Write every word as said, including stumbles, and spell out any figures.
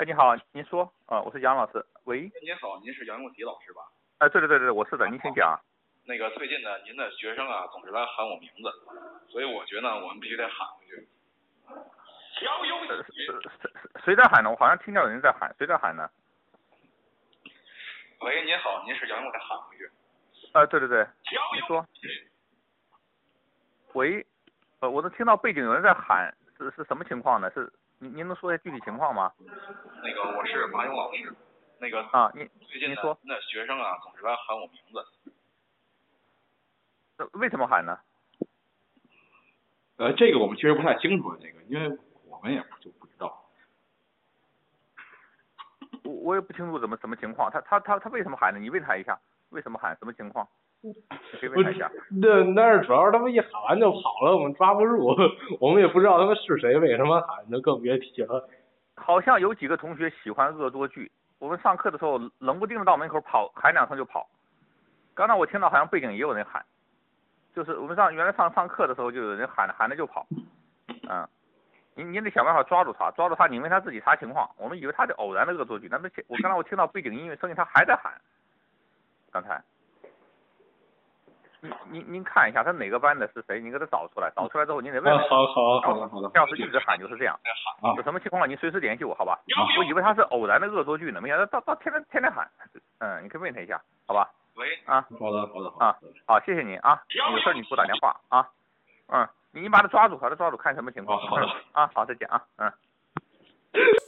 哎，你好，您说，啊、呃，我是杨老师。喂。 您好，您是杨永吉老师吧？ 哎、呃，对对对对，我是的，您请讲。 那个最近呢，您的学生啊总是来喊我名字，所以我觉得呢，我们必须得喊回去。小永呃，谁谁在喊呢？我好像听到有人在喊，谁在喊呢？ 喂，您好，您是杨永，再喊回去。 啊、呃，对对对，你说。喂，呃，我都听到背景有人在喊，是是什么情况呢？是您您能说一下具体情况吗？ 那个我是马勇老师，那个啊，您最近呢， 您说， 您的学生啊总是来喊我名字， 呃，为什么喊呢？ 呃，这个我们确实不太清楚，这个因为我们也就不知道。 我我也不清楚怎么什么情况，他他他他为什么喊呢？你问他一下，为什么喊？什么情况？你可以问他一下。 那那是主要是他们一喊完就跑了，我们抓不住，我们也不知道他们是谁，为什么喊，就更别提了。 好像有几个同学喜欢恶作剧，我们上课的时候冷不丁的到门口跑，喊两声就跑。刚才我听到好像背景也有人喊，就是我们上原来上上课的时候就有人喊喊着就跑，嗯，您您得想办法抓住他，抓住他，你问他自己啥情况？我们以为他是偶然的恶作剧，那么我刚才我听到背景音乐声音，他还在喊，刚才。您您您看一下他哪个班的是谁，你给他找出来，找出来之后您得问。 好好好的好的。 要是一直喊就是这样， 啊， 有什么情况你随时联系我，好吧？ 啊、 我以为他是偶然的恶作剧呢，没想到到到天天天天喊，嗯，你可以问他一下，好吧？ 喂。 啊。 好的好的好的。啊，好，谢谢您啊，有事你给我打电话啊，嗯，你把他抓住，把他抓住，看什么情况。 好的。 啊，好，再见啊，嗯。